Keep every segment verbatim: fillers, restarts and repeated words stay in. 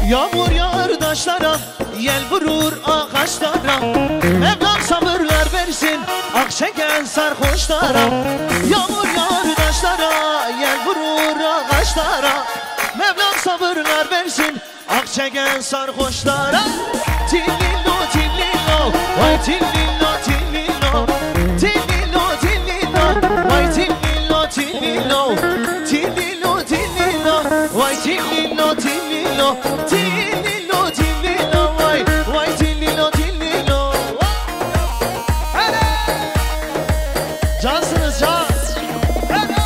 Yağmur yağar taşlara, yel vurur ağaçlara. Mevlam sabırlar versin ak çeken sarhoşlara. Yağmur yağar taşlara, yel vurur ağaçlara. Mevlam sabırlar versin ak çeken sarhoşlara. Tillilo tillilo, vay tillilo tillilo. Tillilo tillilo, vay tillilo tillilo. Tillilo tillilo, vay tillilo tillilo. Tillilo tillilo, vay vay tillilo tillilo. Hele! Cansınız can. Hele!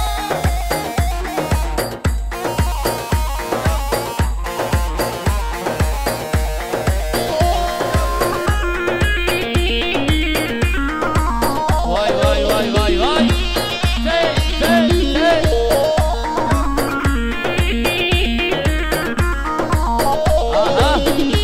Vay vay vay vay vay. Hey hey hey. Aha.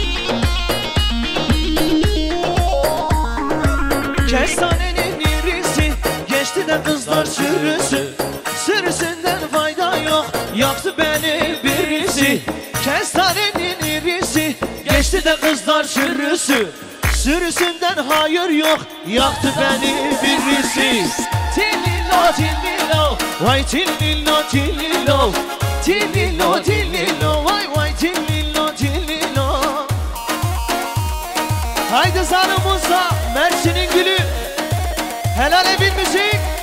Kestanenin irisi geçti de kızlar sürüsü. Sürüsünden fayda yok, yaktı beni birisi. Kestanenin irisi geçti de kızlar sürüsü. Sürüsünden hayır yok, yaktı beni birisi. Tillilo tillilo, vay tillilo tillilo. Tillilo tillilo, vay vay tillilo tillilo. Haydi Sarı Musa, Mersin'in gülü. Helal evin müzik.